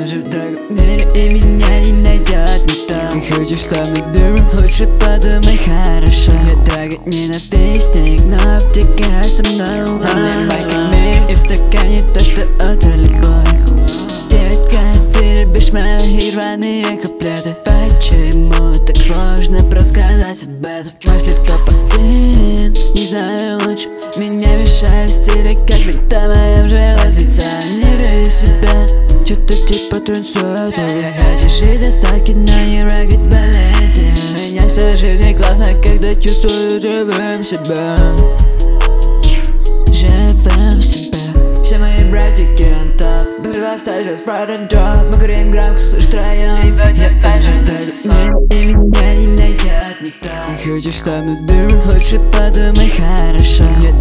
Тоже в другом мире и меня не найдет никто. Ты хочешь со мной дым? Лучше подумай хорошо. Я трогать ненавистник, но обтекаешь со мной. А мне майка мир и в стакане то, что это любовь. Детка, ты любишь мои рваные куплеты. Почему так сложно просто сказать об этом? Мысли топ-1, не знаю лучше. Меня мешает стиль, как всегда моя в позиционируй себя. Что-то типа танцует. Я хочу жить до стаки, но не рогать болезни. Меня вся жизнь классно, когда чувствую живым себя. Живым себя. Все мои братики on top. Бегла стажи с front and drop. Мы курим грамм, слышь троем. Я ожидаю, и меня не найдет никто. Ты хочешь со мной дым? Лучше подумай хорошо.